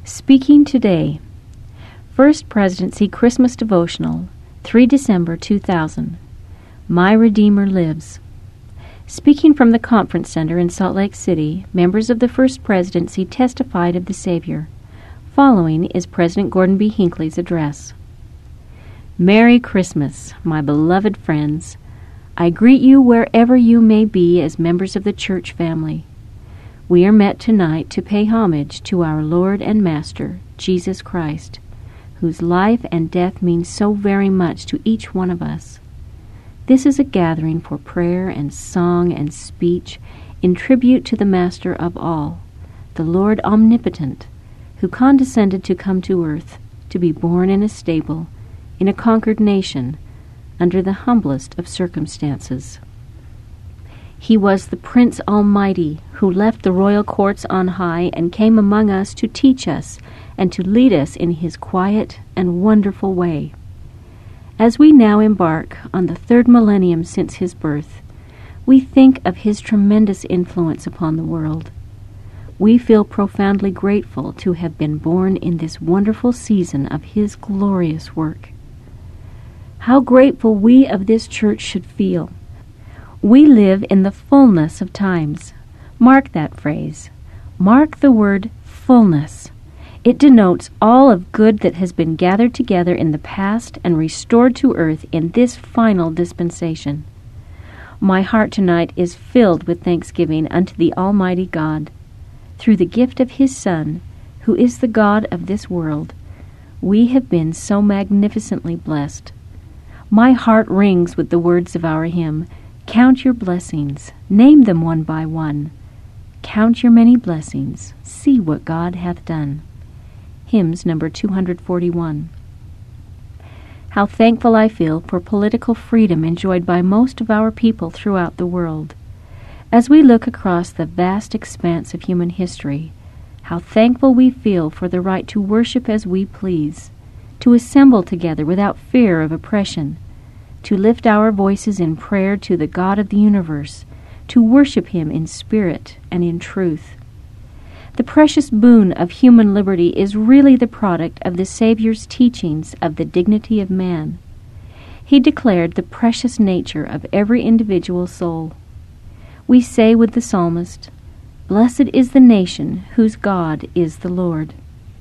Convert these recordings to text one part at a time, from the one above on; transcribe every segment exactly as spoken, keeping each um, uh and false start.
Speaking Today, First Presidency Christmas Devotional, the third of December two thousand. My Redeemer Lives. Speaking from the Conference Center in Salt Lake City, members of the First Presidency testified of the Savior. Following is President Gordon B. Hinckley's address. Merry Christmas, my beloved friends. I greet you wherever you may be as members of the church family. We are met tonight to pay homage to our Lord and Master, Jesus Christ, whose life and death mean so very much to each one of us. This is a gathering for prayer and song and speech in tribute to the Master of all, the Lord Omnipotent, who condescended to come to earth, to be born in a stable, in a conquered nation, under the humblest of circumstances. He was the Prince Almighty, who left the royal courts on high and came among us to teach us and to lead us in his quiet and wonderful way. As we now embark on the third millennium since his birth, we think of his tremendous influence upon the world. We feel profoundly grateful to have been born in this wonderful season of his glorious work. How grateful we of this church should feel. We live in the fullness of times. Mark that phrase. Mark the word fullness. It denotes all of good that has been gathered together in the past and restored to earth in this final dispensation. My heart tonight is filled with thanksgiving unto the Almighty God. Through the gift of his Son, who is the God of this world, we have been so magnificently blessed. My heart rings with the words of our hymn, Count your blessings, name them one by one. Count your many blessings, see what God hath done. Hymns number two hundred forty-one. How thankful I feel for political freedom enjoyed by most of our people throughout the world. As we look across the vast expanse of human history, how thankful we feel for the right to worship as we please, to assemble together without fear of oppression, to lift our voices in prayer to the God of the universe, to worship him in spirit and in truth. The precious boon of human liberty is really the product of the Savior's teachings of the dignity of man. He declared the precious nature of every individual soul. We say with the psalmist, Blessed is the nation whose God is the Lord.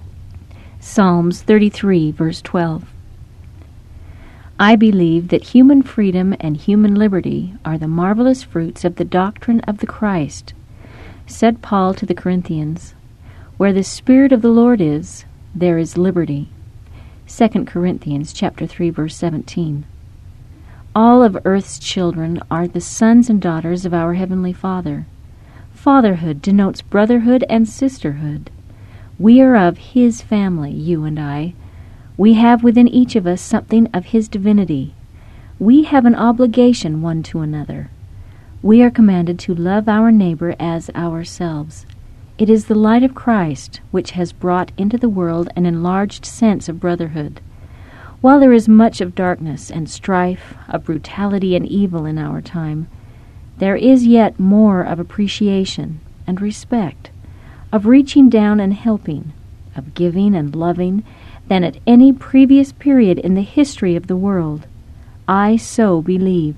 Psalms thirty-three, verse twelve. I believe that human freedom and human liberty are the marvelous fruits of the doctrine of the Christ. Said Paul to the Corinthians, Where the Spirit of the Lord is, there is liberty. Second Corinthians chapter three, verse seventeen. All of earth's children are the sons and daughters of our Heavenly Father. Fatherhood denotes brotherhood and sisterhood. We are of his family, you and I. We have within each of us something of his divinity. We have an obligation one to another. We are commanded to love our neighbor as ourselves. It is the light of Christ which has brought into the world an enlarged sense of brotherhood. While there is much of darkness and strife, of brutality and evil in our time, there is yet more of appreciation and respect, of reaching down and helping, of giving and loving, than at any previous period in the history of the world. I so believe.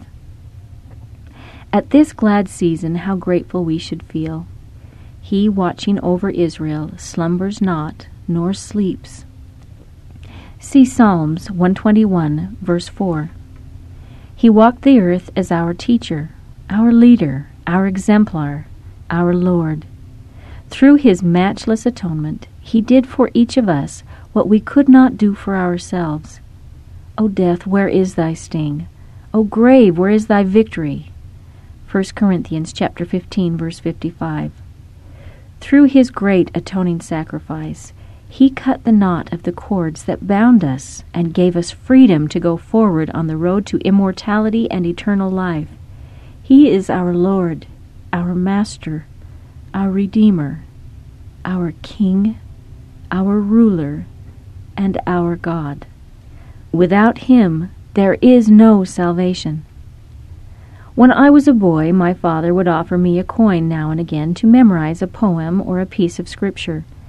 At this glad season, how grateful we should feel. He watching over Israel slumbers not, nor sleeps. See Psalms one twenty-one, verse four. He walked the earth as our teacher, our leader, our exemplar, our Lord. Through his matchless atonement, he did for each of us what we could not do for ourselves. O death, where is thy sting? O grave, where is thy victory? First Corinthians chapter fifteen, verse fifty-five. Through his great atoning sacrifice, he cut the knot of the cords that bound us and gave us freedom to go forward on the road to immortality and eternal life. He is our Lord, our Master, our Redeemer, our King, our Ruler, and our God. Without him, there is no salvation. When I was a boy, my father would offer me a coin now and again to memorize a poem or a piece of scripture.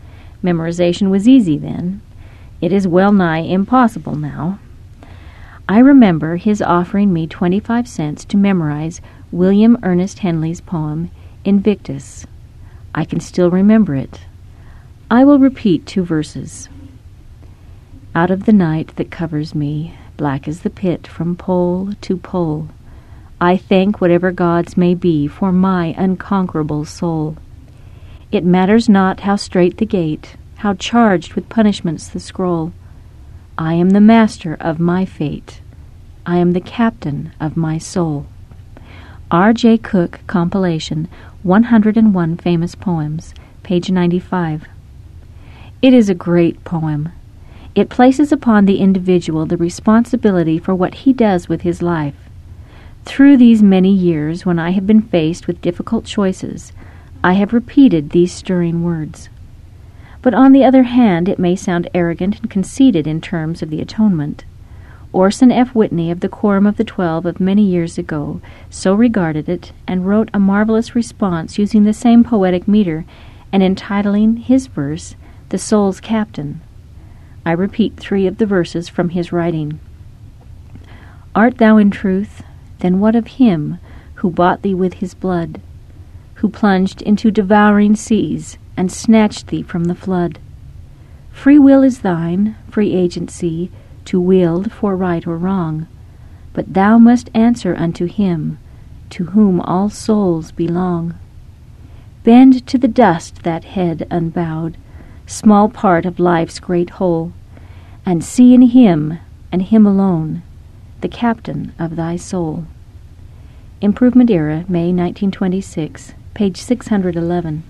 Memorization was easy then. It is well nigh impossible now. I remember his offering me twenty-five cents to memorize William Ernest Henley's poem, Invictus. I can still remember it. I will repeat two verses. Out of the night that covers me, black as the pit from pole to pole, I thank whatever gods may be for my unconquerable soul. It matters not how strait the gate, how charged with punishments the scroll. I am the master of my fate. I am the captain of my soul. R J Cook Compilation, one hundred and one Famous Poems, page ninety-five. It is a great poem. It places upon the individual the responsibility for what he does with his life. Through these many years, when I have been faced with difficult choices, I have repeated these stirring words. But on the other hand, it may sound arrogant and conceited in terms of the atonement. Orson F. Whitney of the Quorum of the Twelve of many years ago so regarded it and wrote a marvelous response using the same poetic meter and entitling his verse, The Soul's Captain. I repeat three of the verses from his writing. Art thou in truth? Then what of him who bought thee with his blood, who plunged into devouring seas and snatched thee from the flood? Free will is thine, free agency, to wield for right or wrong, but thou must answer unto him, to whom all souls belong. Bend to the dust that head unbowed, small part of life's great whole, and see in him, and him alone, the captain of thy soul. Improvement Era, May nineteen twenty-six, page six hundred eleven.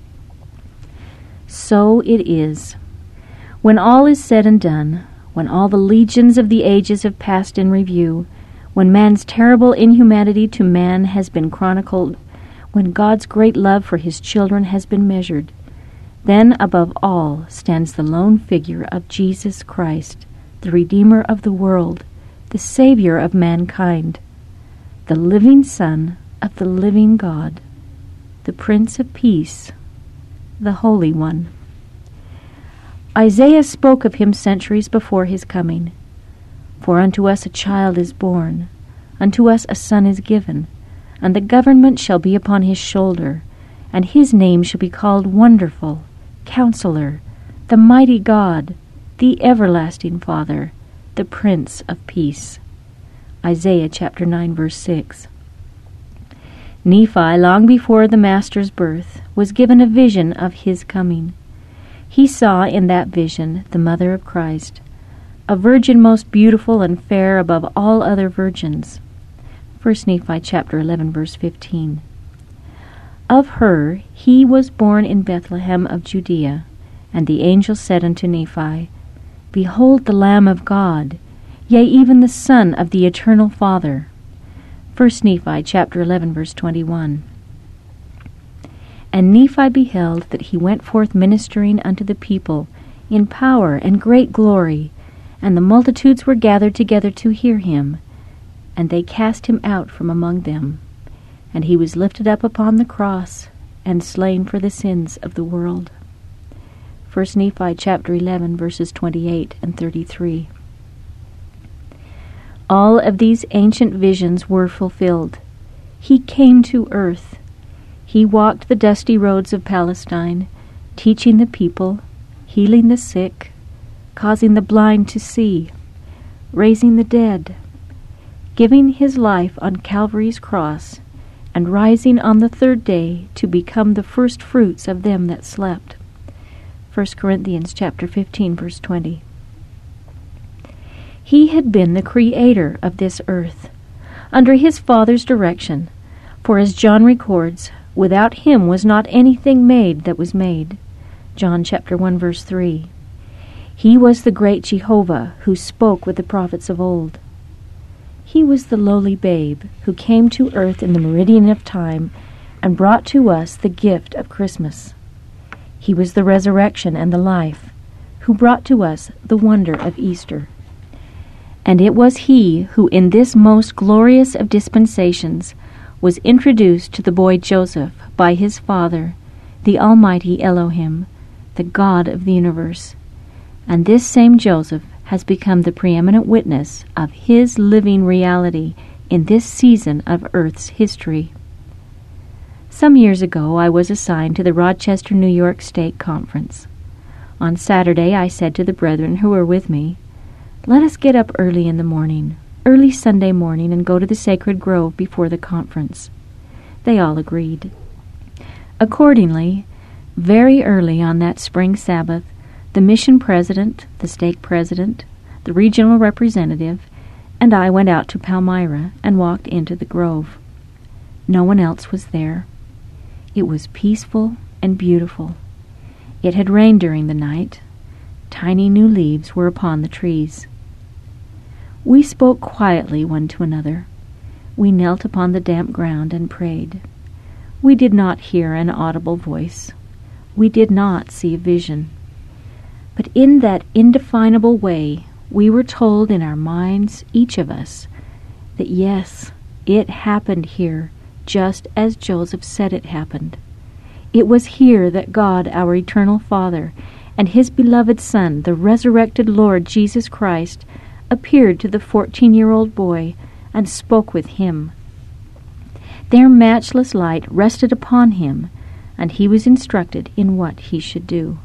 So it is. When all is said and done, when all the legions of the ages have passed in review, when man's terrible inhumanity to man has been chronicled, when God's great love for his children has been measured, then above all stands the lone figure of Jesus Christ, the Redeemer of the world, the Savior of mankind, the living Son of the living God, the Prince of Peace, the Holy One. Isaiah spoke of him centuries before his coming. For unto us a child is born, unto us a son is given, and the government shall be upon his shoulder, and his name shall be called Wonderful, Counselor, the Mighty God, the Everlasting Father, the Prince of Peace. Isaiah chapter nine, verse six. Nephi, long before the Master's birth, was given a vision of his coming. He saw in that vision the mother of Christ, a virgin most beautiful and fair above all other virgins. First Nephi chapter eleven, verse fifteen. Of her he was born in Bethlehem of Judea, and the angel said unto Nephi, Behold the Lamb of God, yea, even the Son of the Eternal Father. First Nephi chapter eleven, verse twenty-one. And Nephi beheld that he went forth ministering unto the people in power and great glory, and the multitudes were gathered together to hear him, and they cast him out from among them. And he was lifted up upon the cross, and slain for the sins of the world. First Nephi chapter eleven, verses twenty-eight and thirty-three. All of these ancient visions were fulfilled. He came to earth. He walked the dusty roads of Palestine, teaching the people, healing the sick, causing the blind to see, raising the dead, giving his life on Calvary's cross, and rising on the third day to become the first fruits of them that slept. First Corinthians chapter fifteen, verse twenty. He had been the creator of this earth, under his Father's direction, for as John records, without him was not anything made that was made. John chapter one, verse three. He was the great Jehovah who spoke with the prophets of old. He was the lowly babe who came to earth in the meridian of time and brought to us the gift of Christmas. He was the resurrection and the life, who brought to us the wonder of Easter. And it was he who in this most glorious of dispensations was introduced to the boy Joseph by his father, the Almighty Elohim, the God of the universe. And this same Joseph has become the preeminent witness of his living reality in this season of Earth's history. Some years ago, I was assigned to the Rochester, New York State Conference. On Saturday, I said to the brethren who were with me, "Let us get up early in the morning, early Sunday morning, and go to the Sacred Grove before the conference." They all agreed. Accordingly, very early on that spring Sabbath, the mission president, the stake president, the regional representative, and I went out to Palmyra and walked into the grove. No one else was there. It was peaceful and beautiful. It had rained during the night. Tiny new leaves were upon the trees. We spoke quietly one to another. We knelt upon the damp ground and prayed. We did not hear an audible voice. We did not see a vision. But in that indefinable way, we were told in our minds, each of us, that yes, it happened here, just as Joseph said it happened. It was here that God, our eternal Father, and his beloved Son, the resurrected Lord Jesus Christ, appeared to the fourteen-year-old boy and spoke with him. Their matchless light rested upon him, and he was instructed in what he should do.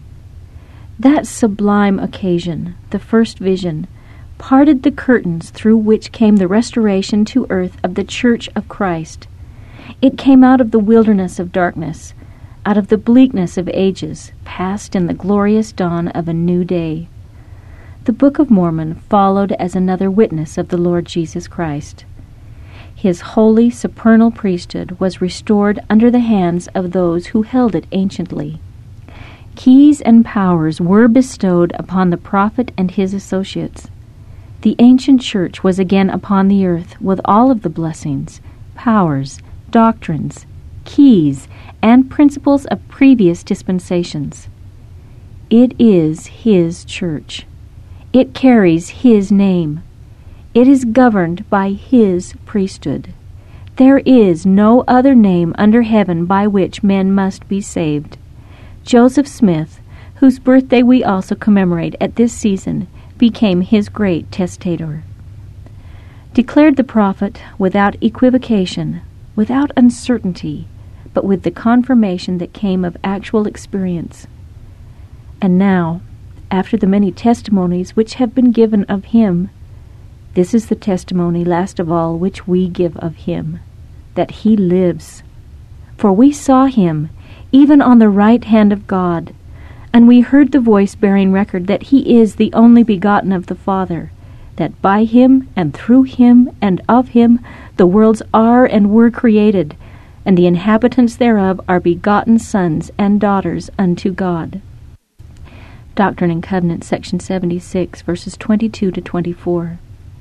That sublime occasion, the first vision, parted the curtains through which came the restoration to earth of the Church of Christ. It came out of the wilderness of darkness, out of the bleakness of ages, past in the glorious dawn of a new day. The Book of Mormon followed as another witness of the Lord Jesus Christ. His holy supernal priesthood was restored under the hands of those who held it anciently. Keys and powers were bestowed upon the prophet and his associates. The ancient church was again upon the earth with all of the blessings, powers, doctrines, keys, and principles of previous dispensations. It is his church. It carries his name. It is governed by his priesthood. There is no other name under heaven by which men must be saved. Joseph Smith, whose birthday we also commemorate at this season, became his great testator. Declared the prophet without equivocation, without uncertainty, but with the confirmation that came of actual experience. And now, after the many testimonies which have been given of him, this is the testimony last of all which we give of him, that he lives. For we saw him, even on the right hand of God, and we heard the voice bearing record that he is the only begotten of the Father, that by him and through him and of him the worlds are and were created, and the inhabitants thereof are begotten sons and daughters unto God. Doctrine and Covenants, section seventy-six, verses twenty-two to twenty-four.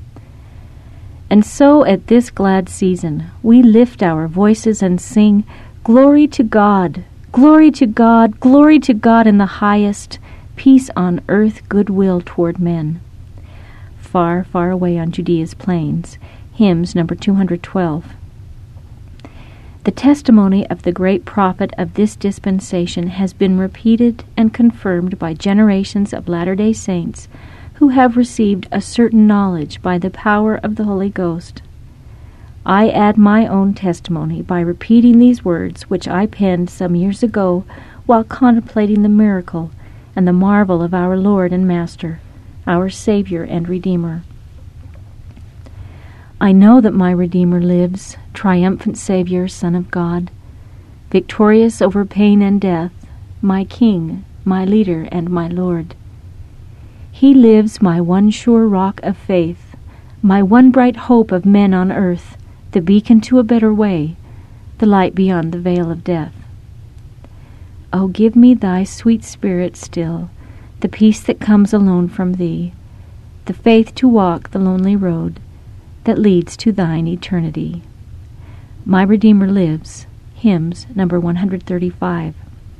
And so at this glad season we lift our voices and sing, "Glory to God! Glory to God, glory to God in the highest, peace on earth, goodwill toward men." Far, far away on Judea's plains, hymns number two hundred twelve. The testimony of the great prophet of this dispensation has been repeated and confirmed by generations of Latter-day Saints who have received a certain knowledge by the power of the Holy Ghost. I add my own testimony by repeating these words which I penned some years ago while contemplating the miracle and the marvel of our Lord and Master, our Savior and Redeemer. I know that my Redeemer lives, triumphant Savior, Son of God, victorious over pain and death, my King, my Leader, and my Lord. He lives, my one sure rock of faith, my one bright hope of men on earth, the beacon to a better way, the light beyond the veil of death. O give me thy sweet spirit still, the peace that comes alone from thee, the faith to walk the lonely road that leads to thine eternity. My Redeemer lives, hymns number one hundred thirty-five.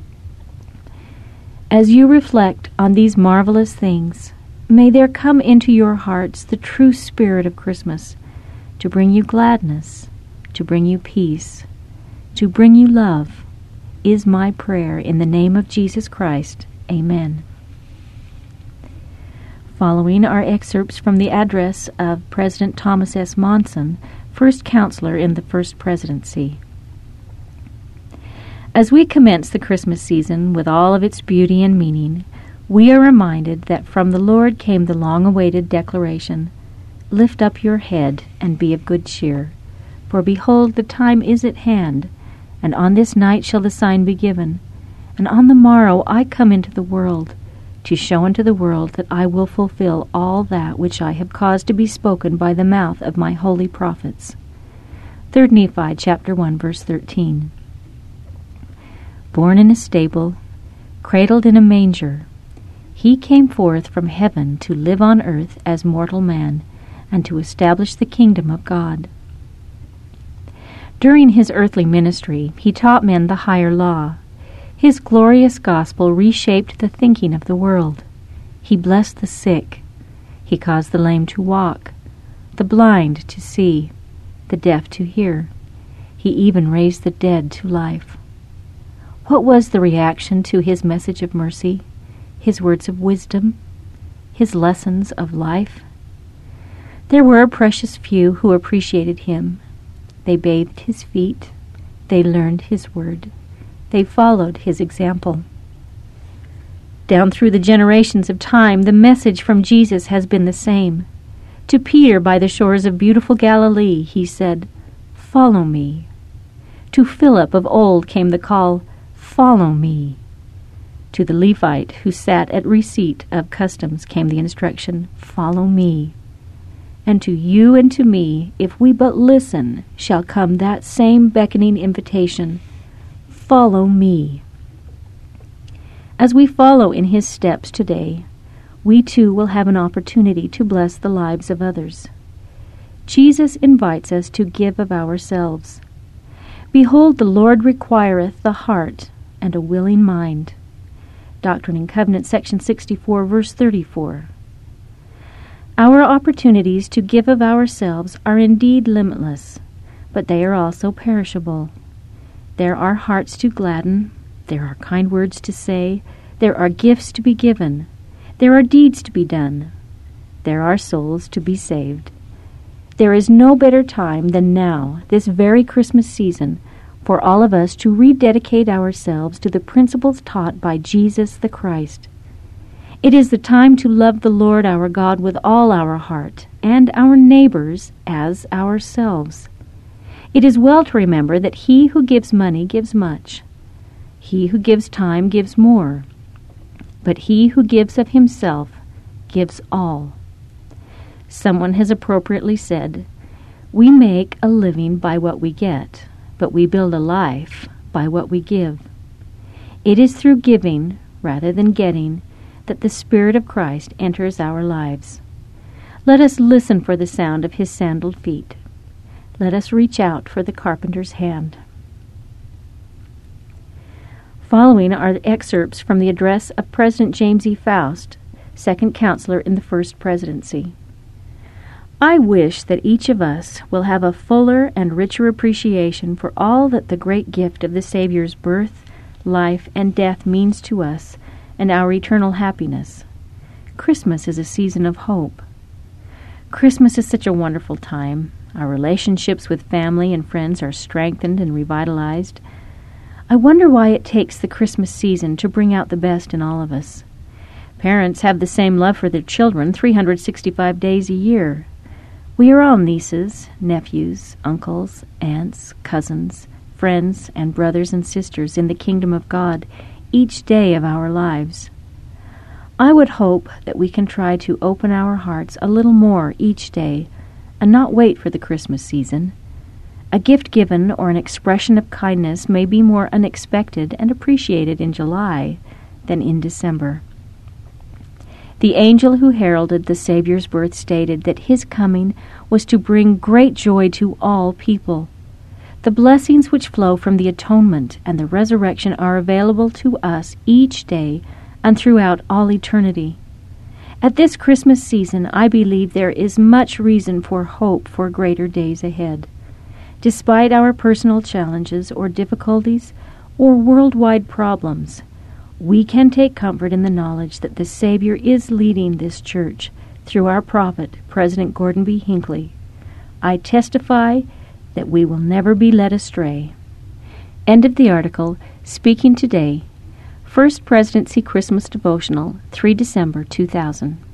As you reflect on these marvelous things, may there come into your hearts the true spirit of Christmas, to bring you gladness, to bring you peace, to bring you love, is my prayer in the name of Jesus Christ. Amen. Following are excerpts from the address of President Thomas S. Monson, first counselor in the First Presidency. As we commence the Christmas season with all of its beauty and meaning, we are reminded that from the Lord came the long-awaited declaration, "Lift up your head and be of good cheer, for behold, the time is at hand, and on this night shall the sign be given, and on the morrow I come into the world, to show unto the world that I will fulfill all that which I have caused to be spoken by the mouth of my holy prophets." Third Nephi chapter one, verse thirteen. Born in a stable, cradled in a manger, he came forth from heaven to live on earth as mortal man and to establish the kingdom of God. During his earthly ministry, he taught men the higher law. His glorious gospel reshaped the thinking of the world. He blessed the sick. He caused the lame to walk, the blind to see, the deaf to hear. He even raised the dead to life. What was the reaction to his message of mercy, his words of wisdom, his lessons of life? There were a precious few who appreciated him. They bathed his feet. They learned his word. They followed his example. Down through the generations of time, the message from Jesus has been the same. To Peter by the shores of beautiful Galilee, he said, "Follow me." To Philip of old came the call, "Follow me." To the Levite who sat at receipt of customs came the instruction, "Follow me." And to you and to me, if we but listen, shall come that same beckoning invitation, "Follow me." As we follow in his steps today, we too will have an opportunity to bless the lives of others. Jesus invites us to give of ourselves. "Behold, the Lord requireth the heart and a willing mind." Doctrine and Covenants, section sixty-four, verse thirty-four. Our opportunities to give of ourselves are indeed limitless, but they are also perishable. There are hearts to gladden, there are kind words to say, there are gifts to be given, there are deeds to be done, there are souls to be saved. There is no better time than now, this very Christmas season, for all of us to rededicate ourselves to the principles taught by Jesus the Christ. It is the time to love the Lord our God with all our heart, and our neighbors as ourselves. It is well to remember that he who gives money gives much. He who gives time gives more. But he who gives of himself gives all. Someone has appropriately said, "We make a living by what we get, but we build a life by what we give." It is through giving, rather than getting, that the Spirit of Christ enters our lives. Let us listen for the sound of his sandaled feet. Let us reach out for the carpenter's hand. Following are excerpts from the address of President James E. Faust, second counselor in the First Presidency. I wish that each of us will have a fuller and richer appreciation for all that the great gift of the Savior's birth, life, and death means to us and our eternal happiness. Christmas is a season of hope. Christmas is such a wonderful time. Our relationships with family and friends are strengthened and revitalized. I wonder why it takes the Christmas season to bring out the best in all of us. Parents have the same love for their children three hundred sixty-five days a year. We are all nieces, nephews, uncles, aunts, cousins, friends, and brothers and sisters in the kingdom of God each day of our lives. I would hope that we can try to open our hearts a little more each day and not wait for the Christmas season. A gift given or an expression of kindness may be more unexpected and appreciated in July than in December. The angel who heralded the Savior's birth stated that his coming was to bring great joy to all people. The blessings which flow from the atonement and the resurrection are available to us each day and throughout all eternity. At this Christmas season, I believe there is much reason for hope for greater days ahead. Despite our personal challenges or difficulties, or worldwide problems, we can take comfort in the knowledge that the Savior is leading this church through our prophet, President Gordon B. Hinckley. I testify that we will never be led astray. End of the article. Speaking Today, First Presidency Christmas Devotional, the third of December two thousand.